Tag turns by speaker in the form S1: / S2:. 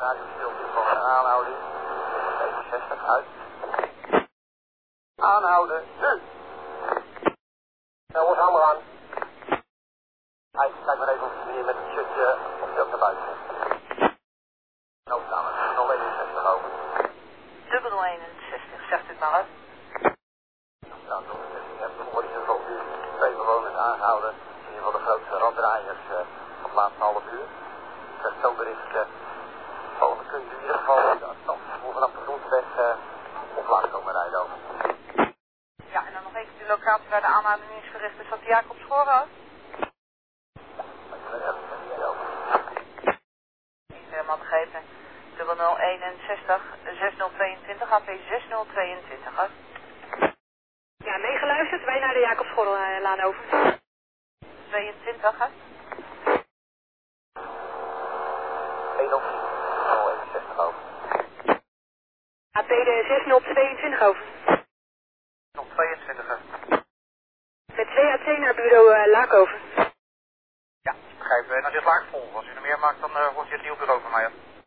S1: radiostiltje van een aanhouding. 61 uit. Aanhouden, nu! Nou, wordt allemaal aan. Kijk maar even of je hier met het shirtje of je ook naar buiten komt. Noodkamer, 061 over.
S2: 061, zegt u maar wat?
S1: Nou, ik heb voor in ieder geval nu 2 bewoners aangehouden. In ieder geval de grootste raddraaiers van het laatste half uur. Ik krijg zo'n bericht. Volgende kunt u in ieder geval de afstandsvervoer vanaf de Groensweg op laat komen rijden over.
S2: Ja, en dan nog even de locatie waar de aanhouding is verricht. Is dat de Jacobsvoorhout? Niet helemaal begrepen. 0061 6022 HP 6022. Hè?
S3: Ja, meegeluisterd. Wij naar de Jacobsgordellaan over.
S2: 22, hè?
S1: 161 over.
S3: AP de 6022 over.
S1: Nog 22 hè?
S3: Met 2 A2 naar bureau Laak over.
S1: Ja, begrijp. En als je het laag volgt, als u er meer maakt, dan wordt je het nieuw bureau van mij.